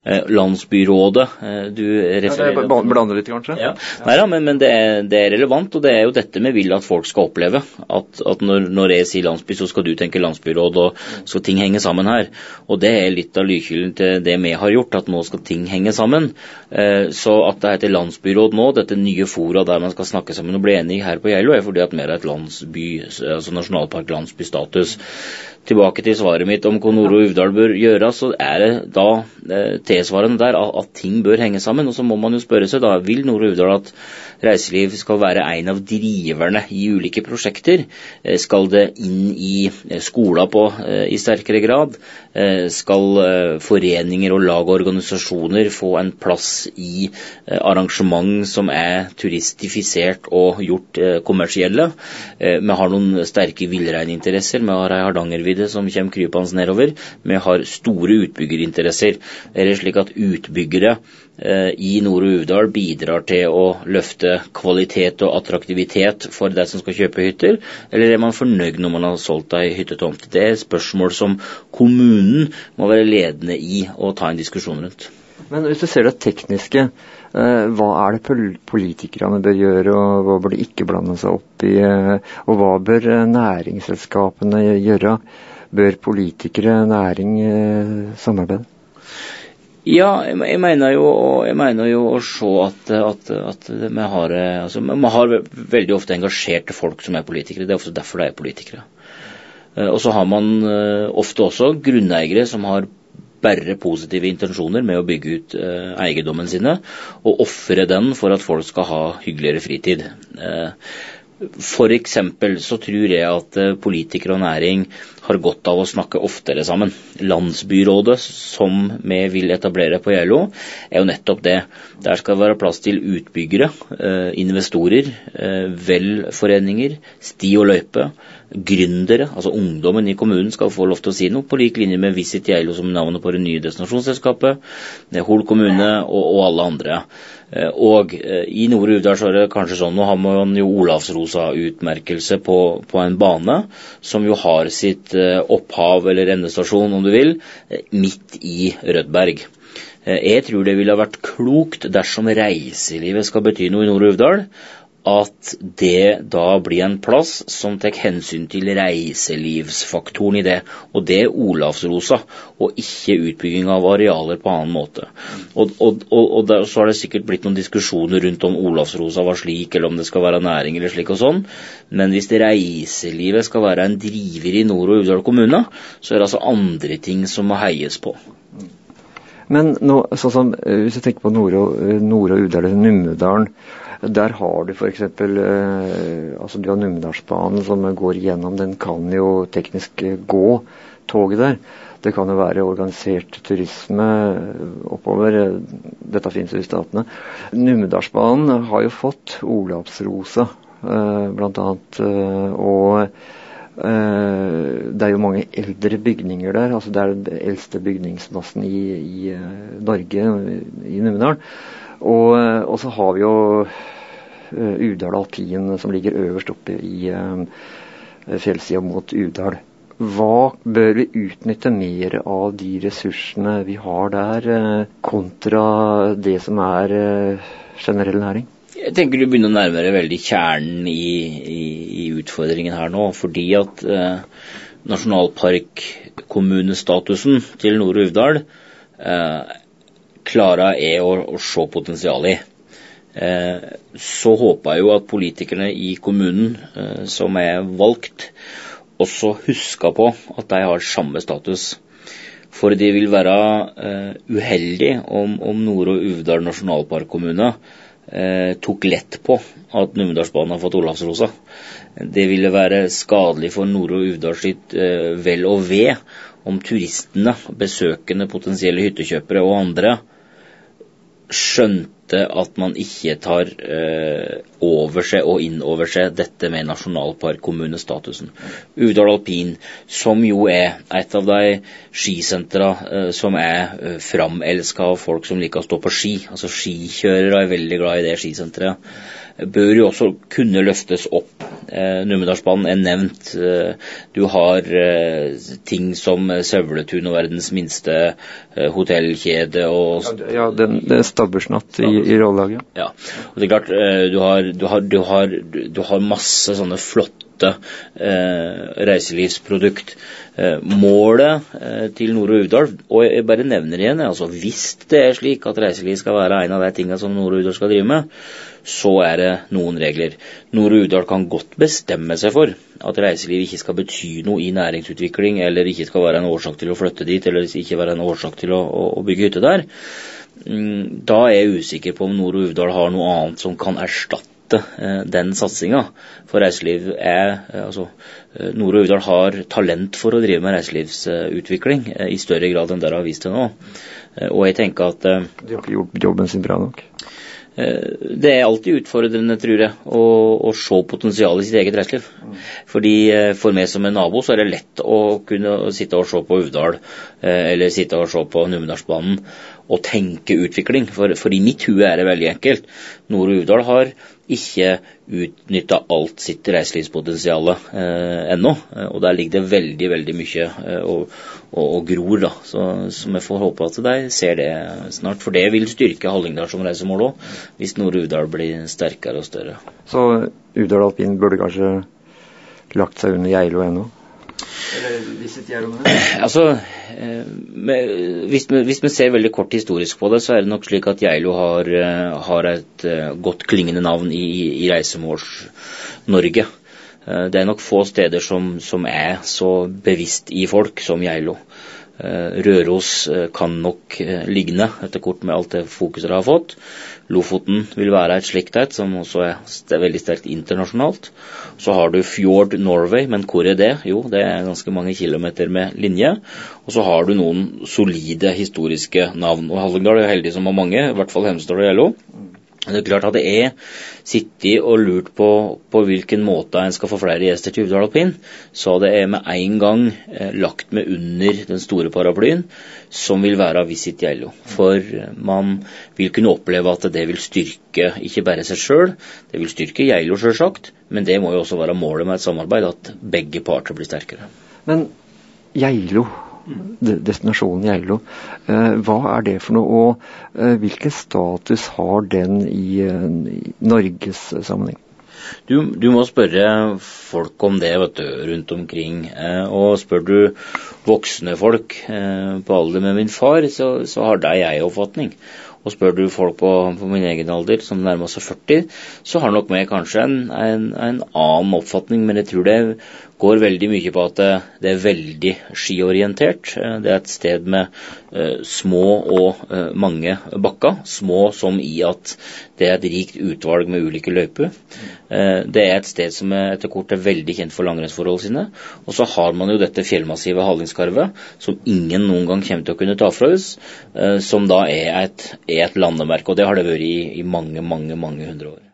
landsbyrådet du refererer til. Det blander litt kanskje? Ja. Neida, men det er relevant, og det er jo dette vi vil at folk skal oppleve. At når jeg sier landsby, så skal du tenke landsbyråd, og så ting henger sammen her. Og det er litt av lykylden til det vi har gjort, at nå skal ting henge sammen. Så at det heter landsbyråd nå, dette nye fora der man skal snakke sammen og bli enige her på Geilo, er fordi at mer er et landsby, altså nasjonalpark landsbystatus. Tilbake til svaret mitt om hva Nord- og Uvdal bør gjøre, så er det da tilsvarende der at ting bør henge sammen. Og så må man jo spørre seg da, vil Nord- og Uvdal at reiseliv skal være en av driverne i ulike prosjekter? Skal det inn i skoler i sterkere grad? Skal foreninger og lag og organisasjoner få en plass i arrangement som er turistifisert og gjort kommersielle? Vi har noen sterke villreininteresser, vi har en Hardangervidde som kommer krypende nedover. Vi har store utbyggerinteresser. Er det slik at utbyggere i Nord- og Uvdal bidrar til å løfte kvalitet og attraktivitet for de som skal kjøpe hytter, eller er man fornøyd når man har solgt ei hyttetomt? Det er et spørsmål som kommunen må være ledende i å ta en diskusjon rundt. Men hvis du ser det tekniske, hva er det politikerne bør gjøre, og hva bør de ikke blande seg opp i, og hva bør næringsselskapene gjøre? Bør politikere, næring samarbeide? Ja, jeg mener jo å se at vi har veldig ofte engasjerte folk som er politikere. Det er ofte derfor de er politikere. Og så har man ofte også grunneiere som har bare positive intensjoner med å bygge ut eiendommen sine, og offre den for at folk skal ha hyggeligere fritid. For eksempel så tror jeg at politikere og næring har godt av å snakke oftere sammen. Landsbyrådet som vi vil etablere på Geilo er jo nettopp det. Der skal det være plass til utbyggere, investorer, velforeninger, sti og løype, gründere, altså ungdommen i kommunen skal få lov til å si noe, på lik linje med Visit Geilo som navnet på det nye destinasjonsselskapet, Hol kommune og alle andre. Og i Nord- og Uvdal så er det kanskje sånn, nå har man jo Olavsrosa-utmerkelse på en bane som jo har sitt opphav eller endestasjon, om du vil, midt i Rødberg. Jeg tror det ville ha vært klokt dersom reiselivet skal bety noe i Nord- og Uvdal, at det da blir en plass som tar hensyn til reiselivsfaktoren i det, og det er Olavsrosa, og ikke utbygging av arealer på annen måte. Og der, så har det sikkert blitt noen diskusjoner rundt om Olavsrosa var slik, eller om det skal være næring eller slik og sånn, men hvis det reiselivet skal være en driver i Nord- og Uvdal kommune, så er det altså andre ting som må heies på. Men nå, sånn som, hvis jeg tenker på Nord- og Uvdal eller Numedalen, der har du for eksempel, altså du har Numedalsbanen som går igjennom, den kan jo teknisk gå, toget der. Det kan jo være organisert turisme oppover, dette finnes jo i statene. Numedalsbanen har jo fått Olavsrosa, blant annet, og det er jo mange eldre bygninger der, altså det er den eldste bygningsmassen i Norge, i Numedal. Og så har vi jo Uvdal Alpin som ligger øverst oppe i fjellsida mot Uvdal. Hva bør vi utnytte mer av de ressursene vi har der, kontra det som er generell næring? Jeg tenker du begynner å nærme deg veldig kjernen i utfordringen her nå, fordi at nasjonalparkkommunestatusen til Nord- og Uvdal klarer jeg å se potensial i. Så håper jeg jo at politikerne i kommunen som er valgt, også husker på at de har samme status. For det vil være uheldig om Nord- og Uvdal nasjonalparkkommune tok lett på at Numedalsbanen har fått Olavsrosa. Det ville være skadelig for Nord- og Uvdal sitt vel og ve om turistene, besøkende, potensielle hyttekjøpere og andre skjønte ofte at man ikke tar over seg og inn over seg dette med nasjonalparkkommunestatusen. Uvdal Alpin, som jo et av de skisentra som framelsket av folk som liker å stå på ski. Altså skikjørere veldig glad i det skisentret. Bør jo også kunne løftes opp. Numedalsbanen nevnt. Du har ting som Søvletun og verdens minste hotellkjede. Ja, det stabbursnatt i Rådlaget. Ja, og det er klart, du har masse sånne flotte reiselivsprodukt. Målet til Nord- og Uvdal, og jeg bare nevner igjen, altså hvis det slik at reiseliv skal være en av de tingene som Nord- og Uvdal skal drive med, så det noen regler. Nord- og Uvdal kan godt bestemme seg for at reiseliv ikke skal bety noe i næringsutvikling, eller ikke skal være en årsak til å flytte dit, eller ikke være en årsak til å bygge hytte der. Da jeg usikker på om Nord- og Uvdal har noe annet som kan erstatte den satsingen. For reiseliv altså Nord- og Uvdal har talent for å drive med reiselivsutvikling i større grad enn dere har vist til nå. Og jeg tenker at de har ikke gjort jobben sin bra nok. Det alltid utfordrende, tror jeg, å se potensialet i sitt eget reiseliv. Fordi for meg som en nabo så det lett å kunne sitte og se på Uvdal, eller sitte og se på Numedalsbanen og tenke utvikling. For i mitt hue det veldig enkelt. Nord- og Uvdal har ikke utnyttet alt sitt reiselivspotensial ennå, og der ligger det veldig, veldig mye og gror, da. Så vi får håpe at de ser det snart, for det vil styrke Hallingdal som reisemål også, hvis Nord- og Uvdal blir sterkere og større. Så Uvdal Alpin burde kanskje lagt seg under Geilo ennå? Eller visset Geilo med det? Altså, hvis vi ser veldig kort historisk på det, så det nok slik at Geilo har et godt klingende navn i reisemåls-Norge. Det nok få steder som så bevisst i folk som Geilo. Røros kan nok ligne etter kort med alt det fokuset det har fått. Lofoten vil være et slikt som også veldig sterkt internasjonalt. Så har du Fjord Norway, men hvor det? Jo, det ganske mange kilometer med linje. Og så har du noen solide historiske navn. Og Hallingdal heldig som har mange, i hvert fall Hemsedal og Geilo. Det klart at det sittet og lurt på hvilken måte en skal få flere gjester til Uvdal Alpin, så det med en gang lagt med under den store paraplyen, som vil være Visit Geilo. For man vil kunne oppleve at det vil styrke ikke bare seg selv, det vil styrke Geilo selvsagt, men det må jo også være målet med et samarbeid, at begge parter blir sterkere. Men Geilo, destinasjonen Geilo, hva det for noe, og hvilken status har den i Norges sammenheng? Du må spørre folk om det, vet du, rundt omkring, og spør du voksne folk på alder med min far, så har de jeg oppfatning. Og spør du folk på min egen alder, som nærmer seg 40, så har nok meg kanskje en annen oppfatning, men jeg tror det går veldig mye på at det veldig skiorientert. Det et sted med små og mange bakker, små som i at det et rikt utvalg med ulike løyper. Det et sted som etter kort veldig kjent for langrennsforhold sine, og så har man jo dette fjellmassive Hallingskarvet, som ingen noen gang kommer til å kunne ta fra oss, som da et landemerke, og det har det vært i mange, mange, mange hundre år.